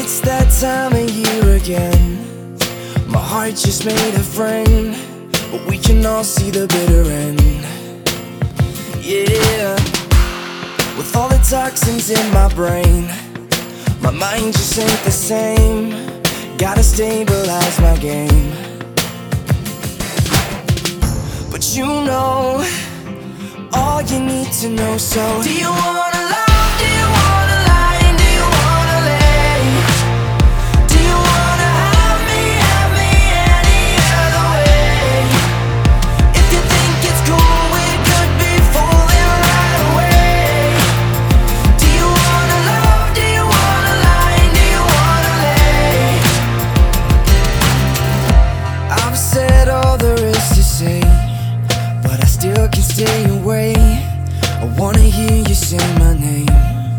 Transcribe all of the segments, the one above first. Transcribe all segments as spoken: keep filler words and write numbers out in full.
It's that time of year again. My heart just made a friend, but we can all see the bitter end. Yeah, with all the toxins in my brain, my mind just ain't the same. Gotta stabilize my game. But you know all you need to know. So do you wanna love? Do you wanna lie? And do you wanna lay? Do you wanna have me, have me any other way? If you think it's cool, we could be fooling right away. Do you wanna love? Do you wanna lie? And do you wanna lay? I've said all there is to say, but I still can't stay away. I wanna hear you say my name.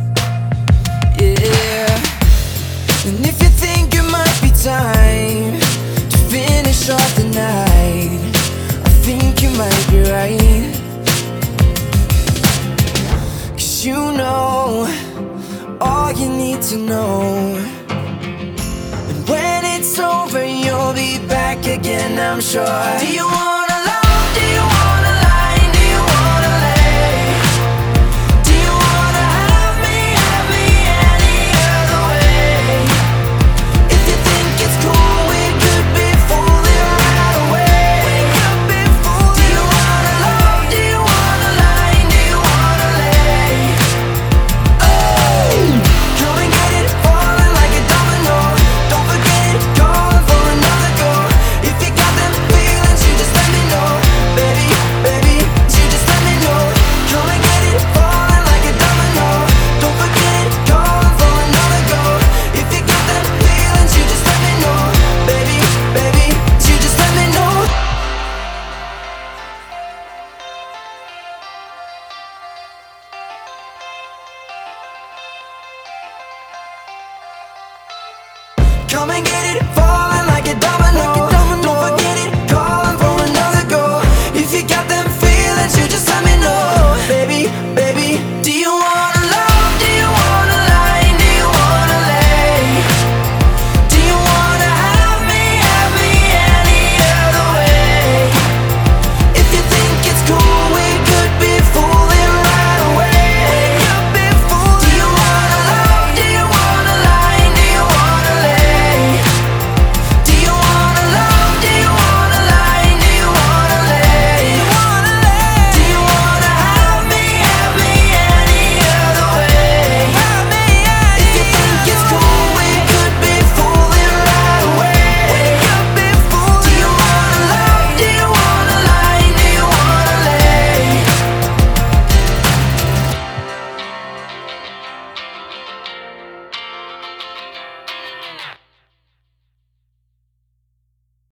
Yeah. And if you think it might be time to finish off the night, I think you might be right. Cause you know all you need to know. And when it's over, you'll be back again, I'm sure. Do you wanna love? Do you wanna lie? Do you wanna lay? Do you wanna have me, have me any other way? If you think it's cool, we could be fooling right away. We could be fooling. Do you wanna love? Do you wanna lie? Do you wanna lay? Oh, come and get it, falling like a domino. Don't forget it, calling for another go. If you got them feelings, you just let me know. Baby, baby, you just let me know. Come and get it, falling like a domino. Don't forget it, calling for another go. If you got them feelings, you just let me know. Baby, baby, you just let me know. Come and get it,